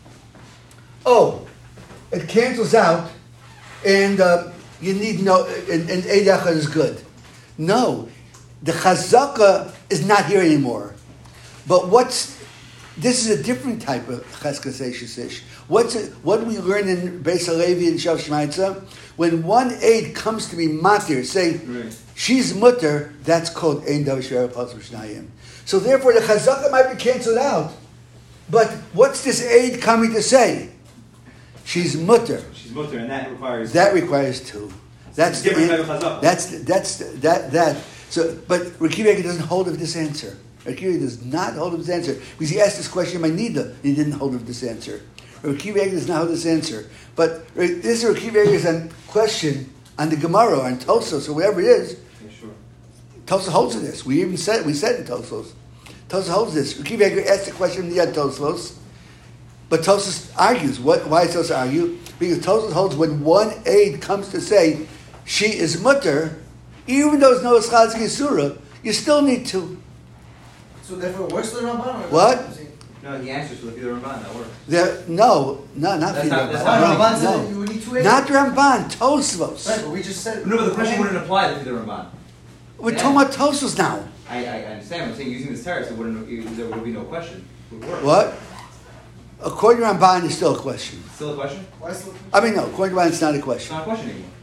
"Oh, it cancels out, and uh, you need no, and, and Eid Echad is good." No, the chazaka is not here anymore. But what's this is a different type of cheskasei shesish. What's it, what do we learn in Beis Halevi and Shav Shmaitza? When one aid comes to be matir, say Right. she's mutter, that's called Ein Davar Shebe'erva Pasuk Shnayim. So therefore, the chazaka might be canceled out. But what's this aid coming to say? She's mutter. She's mutter, and that requires. That requires two. That's the different an- type of chazaka. That's the- that's the- that that. So, but Akiva Eiger doesn't hold of this answer. Akiva Eiger does not hold of this answer because he asked this question by Nida. And he didn't hold of this answer. Akiva Eiger does not hold this answer. But this is Akiva Eiger's on question on the Gemara or on Tosos or whatever it is. Yeah, sure. Tosos holds to this. We even said we said in Tosos. Tosos holds this. Akiva Eiger asked the question in the Tosos. But Tosos argues. What? Why does Tosos argue? Because Tosos holds when one aid comes to say she is mutter, even though it's no Eschatzik Yisura, you still need to. So therefore, what's the Ramban? or- What? No, the answer is with the Ramban. That works. There, no, no, not That's the not- that's Ramban. Why not- Ramban No, said you would need two eggs? not Ramban. Tosfos. Right, but we just said. No, but the question wouldn't apply to the Ramban. We're Yeah. talking about Tosfos now. I, I I understand. I'm saying using this terrace, it wouldn't. It, there would be no question. It would work. What? According to Ramban, it's still a question. Still a question? Why is it- I mean, no. According to Ramban, it's not a It's question. not a question anymore.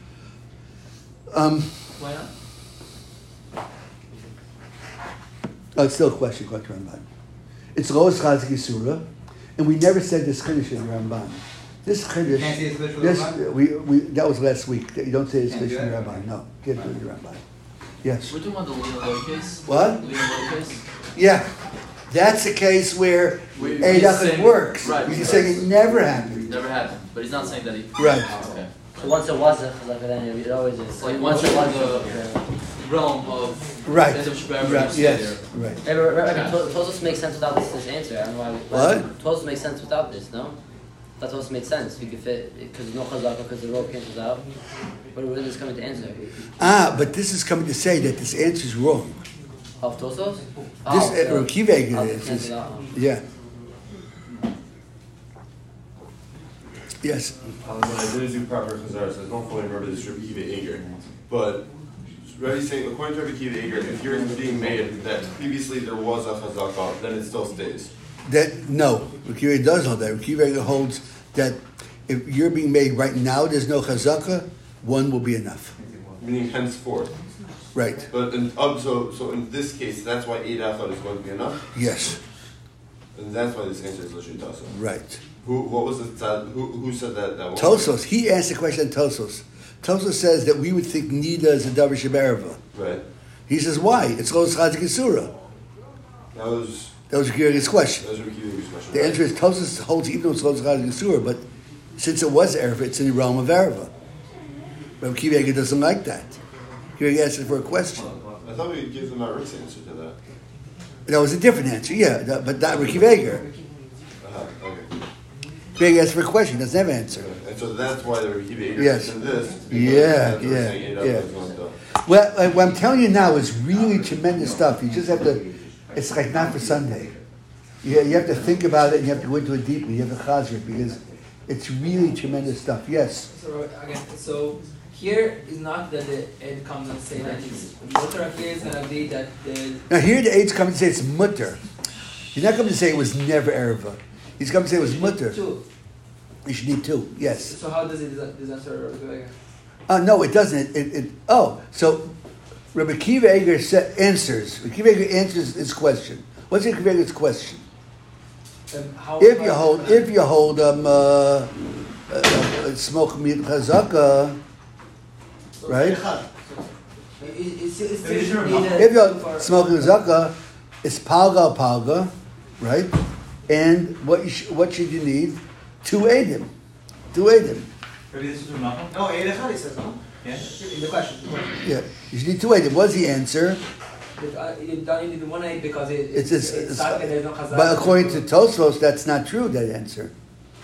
Um, Why not? oh, it's still a question. According to Ramban, it's Lois Chazik Yisura, and we never said this chiddush in Ramban. This chiddush. Can't say it's chiddush for the This Ramban? we, we that was last week. You don't say this Can't chiddush do in that? Ramban. No, can't do it in Ramban. Yes. We're talking about the Lena Low case. What? Lena Low case. Yeah, that's a case where We- Eid he's Echad saying- works. right, He's right. saying it never happened. Never happened, but he's not saying that he. Right. Okay. So once it was a chazaka, then it always is. It's like once once it was the a realm of Right. End of Sheba'er, Right. you stay Yes. there. Right. Hey, but- but- but To- Tosos makes sense without this, this answer. I don't know why. why What? Tosos makes sense without this, no? That Tosos made sense. We could fit because no chazaka, because the rope cancels out. But what is this coming to answer? Ah, but this is coming to say that this answer is wrong. Of Tosos? This Oh, uh, so- Rav Akiva Eiger oh, answers. cancel out. Yeah. Yes. I didn't do proper chazar, so I don't fully remember this Rabbi Akiva Eiger. But Rabbi's saying, according to Rabbi Akiva Eiger, if you're being made that previously there was a chazakah, then it still stays. That no, Rav Akiva Eiger does hold that. Rav Akiva Eiger holds that if you're being made right now, there's no chazaka, one will be enough. Meaning henceforth. Right. But in, um, so, so in this case, that's why Eid Echad is going to be enough? Yes. And that's why this answer is Lashitasa. Right. Who, what was the tzad, who, who said that? that one? Tosos. He asked the question on Tosos. Tosos says that we would think Nida is a Davar Shebe'erva. Right. He says why? It's Lois Chazik Yisura. That was, That was Rav Akiva Eiger's question. that was Rabbi Akiva Eiger's question. The answer is Tosos holds even though it's Lois Chazik Yisura, but since it was Erva, it's in the realm of Erva. Rabbi Akiva Eiger doesn't like that. Akiva Eiger asks for a question. I thought we'd give them our answer to that. That was a different answer, yeah, that, but not Rabbi Akiva Eiger. Uh-huh, okay. Akiva Eiger asks for a question, he doesn't have an answer. And so that's why the Rabbi Akiva Eiger Yes. said this. Yeah, because yeah, saying it yeah. up is going to- Well, like, what I'm telling you now is really tremendous stuff. You just have to, it's like not for Sunday. You, you have to think about it and you have to go into it deeply. You have to chazer it because it's really tremendous stuff. Yes? So again, so here is not that the Ed comes and say that it's mutter. Here is going to be that the Now here the aides come and say it's mutter. He's not coming to say it was never erva. He's coming to say it was mutter. two. You should need two, yes. So how does it this answer? Rabbi Uh, no, it doesn't. It, it, it, oh, so Rabbi Akiva Eiger sa- answers. Rabbi Akiva Eiger answers his question. What's Rabbi Akiva Eiger's question? Um, how If you hold, if you hold um, uh, uh, smoke meat chazaka, right? It's, it's, Maybe it's sure, need a- If you're for- smoking chazaka, it's palga palga, right? And what you sh- what should you need? Two edim, two edim. Maybe this is from Malcolm? No, eight echad he says, no? Yeah. in the question. Yeah, you should need two edim. What's the answer? But, uh, you don't need one aid because it, It's, it's, it's, it's, it's dark and there's no chazal. but according to Tosfos, that's not true. That answer.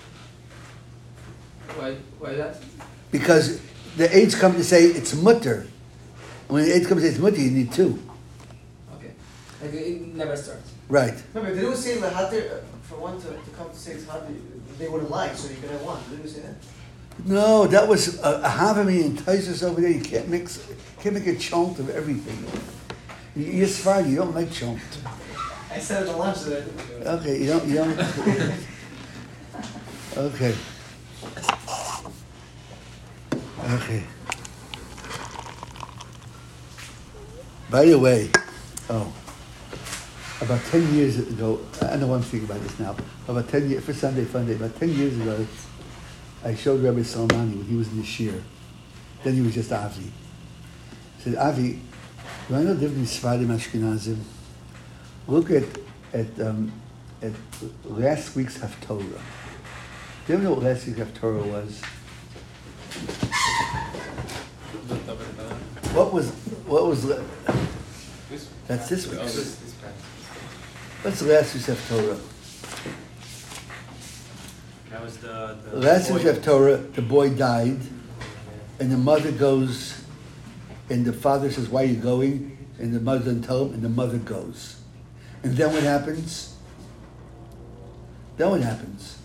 Why, why that? Because the aides come to say it's mutter. When the aides come to say it's mutter, you need two. Okay. Like it never starts. Right. No, but they don't say lehater for one to, to come to say it's hot. They wouldn't like, so you can have one. Did they say that? No, that was a, a Havami and Taisus over there. You can't mix, can't make a chont of everything. You, you're Sephardi, you don't like chont. I said it at lunch that I Okay, you don't, you don't. Okay. Okay. By the way, oh, about ten years ago, I know I'm thinking about this now. About ten years, for Sunday Fun Day, about ten years ago, I showed Rabbi Salmani when he was in the Shir. Then he was just Avi. I said, Avi, you want to know the difference between Sephardim and Ashkenazim? Look at at um, at last week's Haftorah. Do you know what last week's Haftorah was? What was what was le- that's this week's? What's last week's Haftorah? That was the, the Last boy. week's Haftorah, the boy died, and the mother goes, and the father says, "Why are you going?" And the mother doesn't tell him, and the mother goes. And then what happens? Then what happens?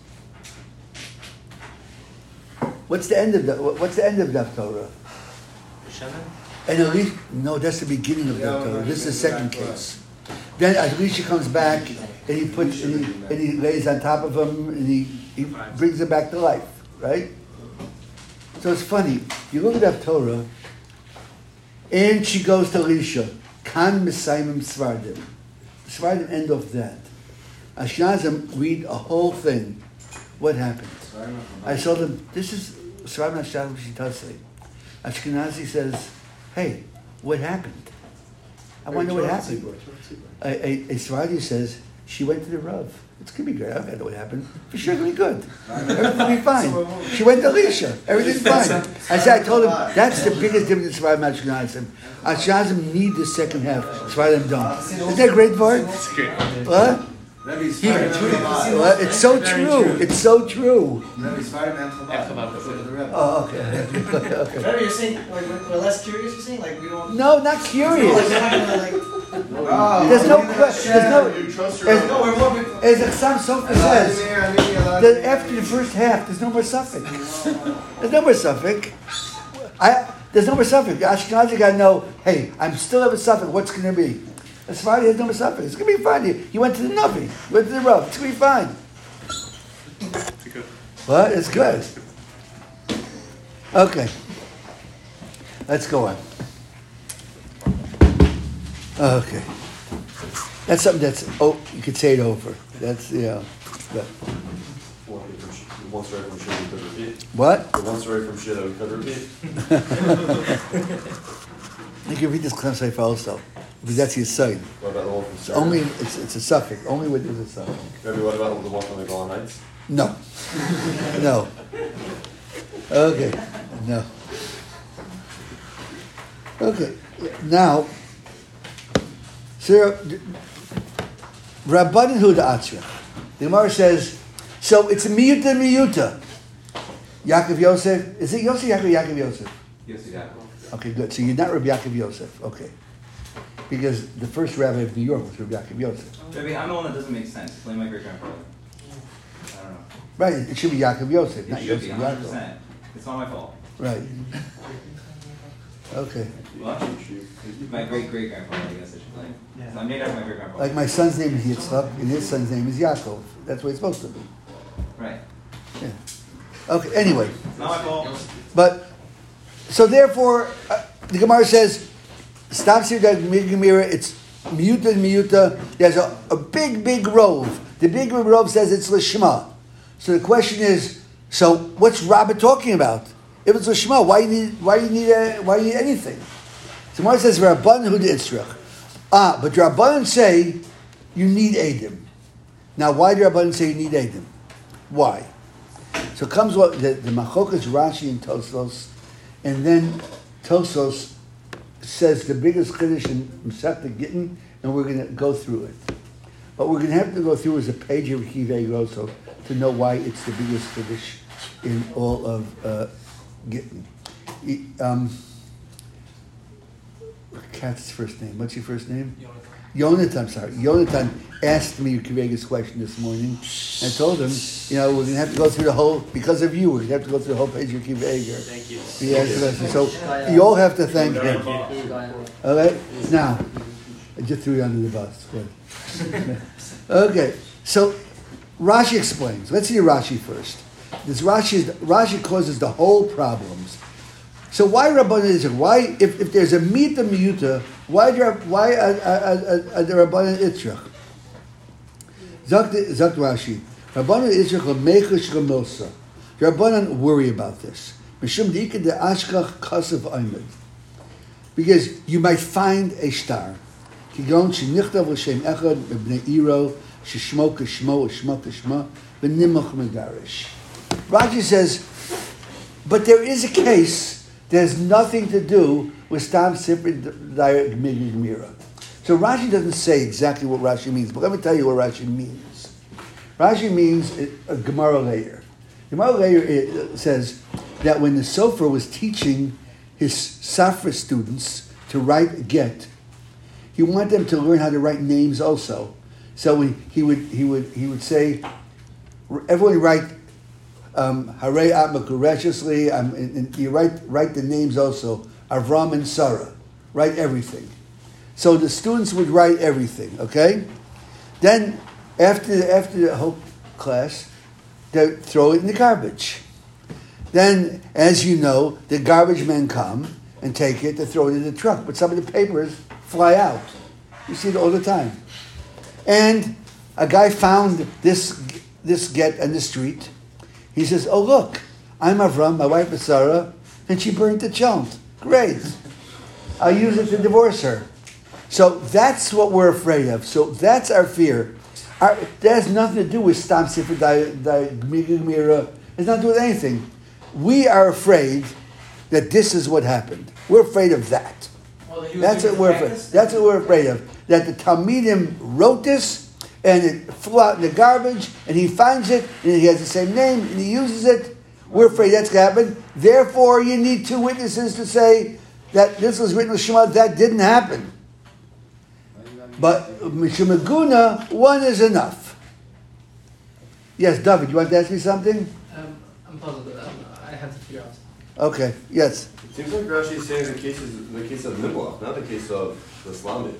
What's the end of the What's the end of the Haftorah? Shana? And at least no, that's the beginning of the Haftorah. This is the second case. Then Elisha comes back and he puts and he, and he lays on top of him and he, he brings him back to life, right? So it's funny. You look at Haftorah, and she goes to Elisha. Kan Messiahim Svardim. Svardim end of that. Ashkenazim read a whole thing. What happened? I told them, this is Svardim Ashkenazim Shitase. Ashkenazi says, hey, what happened? I want to know what happened. A, a, a Svardi says, she went to the Rav. It's going to be good. I don't know what happened. For sure, it'll be good. Everything will be fine. She went to Elisha. Everything's fine. I said, I told him, that's the biggest difference in Svardim and Ashkenazim. Ashkenazim need the second half. Svardim don't. Isn't that great, Bart? What? He, well, it's so true. It's so true. Oh, okay. Okay. Rebbe, you're saying like we're, we're less curious. You're saying like we don't. No, not Like, curious. we're not gonna, like, There's no question. There's no. You trust There's your no, we're more. As Chassam Sofer says, that after the first half, there's no more suffix. There's no more suffix. I, there's no more suffix. The Ashkenazi got to know, hey, I'm still have a suffix. What's going to be? As far as there's no more suffix. It's going to be fine. You, you went to the Navi. You went to the Rav. It's going to be fine. What? It's good. Okay. Let's go on. Okay. That's something that's, oh, you could say it over. That's, yeah. Good. One story from shit we could repeat. What? The one story from shit that we could repeat. You can read this Klam Sefer also, because that's your side. What about the one from It's Sarah? only, it's, it's a suffix, only when there's a suffix. Maybe what about the one from the Golan Heights? No. No. Okay, no. Okay, now, so Rabbanan Huda Atzra. The Gemara says, so it's a miyuta miyuta. Yaakov Yosef, is it Yosef Yaakov Yaakov Yosef? Yes, Yaakov. Okay, good. So you're not Rabbi Yaakov Yosef, okay? Because the first rabbi of New York was Rabbi Yaakov Yosef. Maybe I'm the one that doesn't make sense. Blame my great grandfather. I don't know. Right, it should be Yaakov Yosef, It not should Yosef be one hundred Yaakov. percent. It's not my fault. Right. Okay. Well, my great great grandfather, I guess I should blame. So I'm named after my great grandfather. Like my son's name is Yitzchak, and his son's name is Yaakov. That's what it's supposed to be. Right. Yeah. Okay, anyway. It's not my fault. But, so therefore, uh, the Gemara says, stop Sirdat Gemira, it's Miyuta and Miyuta. There's a, a big, big rove. The big rove says it's Lishma. So the question is, so what's Rabbah talking about? If it's Lishma, why you need, why you need, a, why you need anything? So Gemara says, Rabban Huda Itzrach. Ah, but Rabbanan say you need Eidim. Now, why do Rabbanan say you need Eidim? Why? So comes what the, the Machokas, Rashi, and Tosos, and then Tosos says the biggest Kiddush in Masechta Gittin, and we're going to go through it. But we're going to have to go through as a page of Kivei Grosso to know why it's the biggest Kiddush in all of uh, Gittin. He, um, Kat's first name. What's your first name? Yonatan, I'm sorry. Yonatan asked me Kivega's question this morning. I told him, you know, we're going to have to go through the whole, because of you, we're going to have to go through the whole page of Kivega. Thank you. He asked the question. So you all have to thank him. Okay? Now, I just threw you under the bus. Good. Okay. So Rashi explains. Let's see Rashi first. This Rashi, is, Rashi causes the whole problems. So why Rabbanan Yitzchak? Why, if, if there's a mita miyuta, why do why are the Rabbanan Yitzchak? Zakt Rashi, Rabbanan Yitzchak lemechush lemilsa. Rabbanan worry about this. Mishum deika de ashkach kasav aymed. Because you might find a star. Kigon shenichtav l'shem echad b'bnei iro sheshmo k'shmo shmo k'shma v'nimach megarish. Rashi says, but there is a case. There's nothing to do with Stam Sifri Gemira. So Rashi doesn't say exactly what Rashi means, but let me tell you what Rashi means. Rashi means a Gemara layer. Gemara layer says that when the Sofer was teaching his Safra students to write a get, he wanted them to learn how to write names also. So when he would he would he would say, everyone write Um, Harei Atma courageously. Um, and, and you write write the names also. Avram and Sarah. Write everything. So the students would write everything. Okay. Then after after the whole class, they throw it in the garbage. Then, as you know, the garbage men come and take it to throw it in the truck. But some of the papers fly out. You see it all the time. And a guy found this this get on the street. He says, oh, look, I'm Avram, my wife is Sarah, and she burnt the chont. Great. I'll use it to divorce her. So that's what we're afraid of. So that's our fear. Our, that has nothing to do with Stam Sifri Gemira. It's nothing to do with anything. We are afraid that this is what happened. We're afraid of that. Well, he was That's doing what we're the afraid. practice? That's what we're afraid of. That the Talmidim wrote this, and it flew out in the garbage, and he finds it, and he has the same name, and he uses it. We're afraid that's going to happen. Therefore, you need two witnesses to say that this was written with Shema. That didn't happen. But Mishumaguna, one is enough. Yes, David, you want to ask me something? Um, I'm puzzled. Um, I have to figure out. Okay, yes. It seems like Rashi is saying the case is the case of Nimlach, not the case of the Islamid.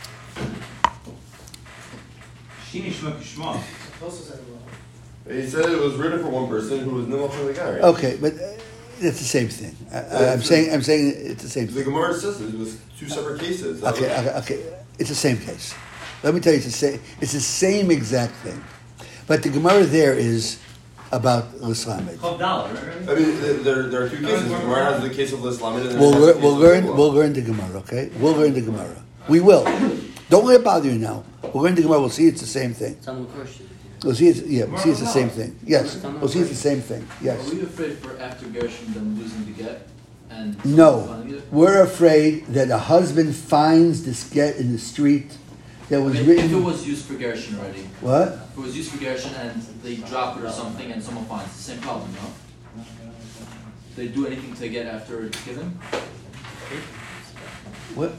Shini Shma Kishma. Also said it wrong. He said it was written for one person who was Nimlach for the guy, right? Okay, but uh, it's the same thing. I, I, I'm saying, I'm saying it's the same The thing. Gemara says it was two separate cases. That Okay, was- okay, okay. It's the same case. Let me tell you, it's the same. It's the same exact thing. But the Gemara there is about L'Slamed. Chav Daled, right? I mean, there, there, there are two cases. The Gemara has the case of Islamid, and then We'll, it has lear- the we'll case learn. of We'll learn the Gemara. Okay, we'll learn the Gemara. We will. Don't let it bother you now. We'll learn the Gemara. We'll see it's the same thing. It's on the question. We'll see it's yeah. We'll see it's the same thing. Yes. We'll see it's the same thing. Are Yes. we afraid for after Gershon them losing the get? and No. someone found it? We're afraid that a husband finds this get in the street that I was mean, written. if it was used for Gershon already, What? if it was used for Gershon and they drop it or something and someone finds it, the same problem, no? They do anything to get after it's given? What?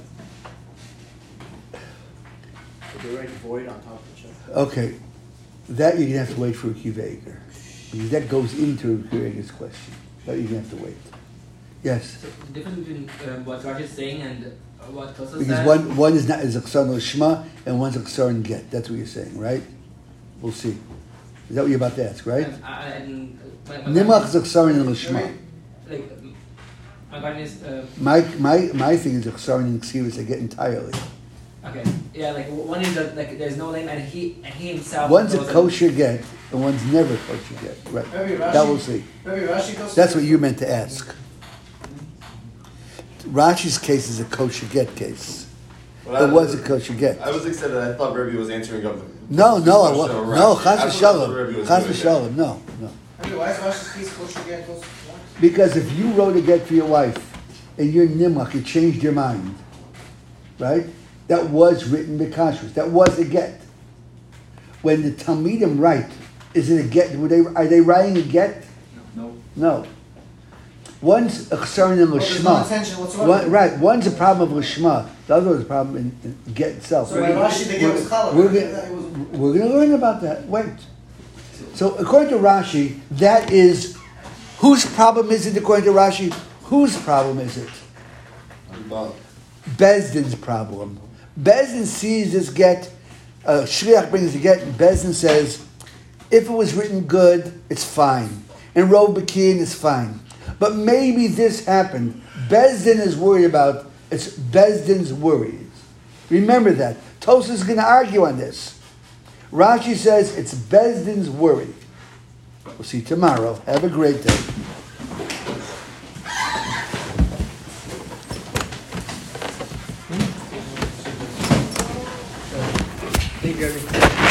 They write void on top of each other. Okay. That you're going to have to wait for a Kivager. Because that goes into a Kivager's question. That you're going to have to wait. Yes. So the difference between um, what Raj is saying and uh, what Tosa Because said. one, one is not is a Chsar Shema and one's a Chsar Get. That's what you're saying, right? We'll see. Is that what you're about to ask, right? And, I- and my, my Nimach is a Chsar and Shema. Like, um, my question is. Uh, My, my, my thing is a Chsar and Ksivas I get entirely. okay. Yeah, like w- one is that like there's no name and he and he himself. One's a doesn't- kosher get and one's never kosher get. Right. Maybe That Rashi- we'll see. Maybe Rashi goes. That's what you meant to ask. Rashi's case is a kosher get case. Well, It I- was a kosher get. I was excited. I thought Rebbe was answering up. No, no, I wa- question of no, Rashi. chas I thought v'shalom, Rebbe was chas doing that. v'shalom, no, no. Maybe why is Rashi's case kosher again close to one? Because if you wrote a get for your wife and you're nimach, you changed your mind, right? That was written b'kashrus. That was a get. When the Talmidim write, is it a get? Were they, are they writing a get? No. No. One's a chsar and Oh, there's no lishma. intention whatsoever. One, right, one's a problem of lishma. The other is a problem in, in get itself. So by Rashi the get was challah. We're That gonna, was- we're gonna learn about that. Wait. So according to Rashi, that is whose problem is it? According to Rashi, whose problem is it? Bezdin's problem. Bezdin sees this get. Uh, Shliach brings the get, and Bezdin says, if it was written good, it's fine, and Rov Bakin is fine. But maybe this happened. Bezdin is worried about. It's Bezdin's worries. Remember that. Tosas is going to argue on this. Rashi says it's Bezdin's worry. We'll see you tomorrow. Have a great day. Thank you.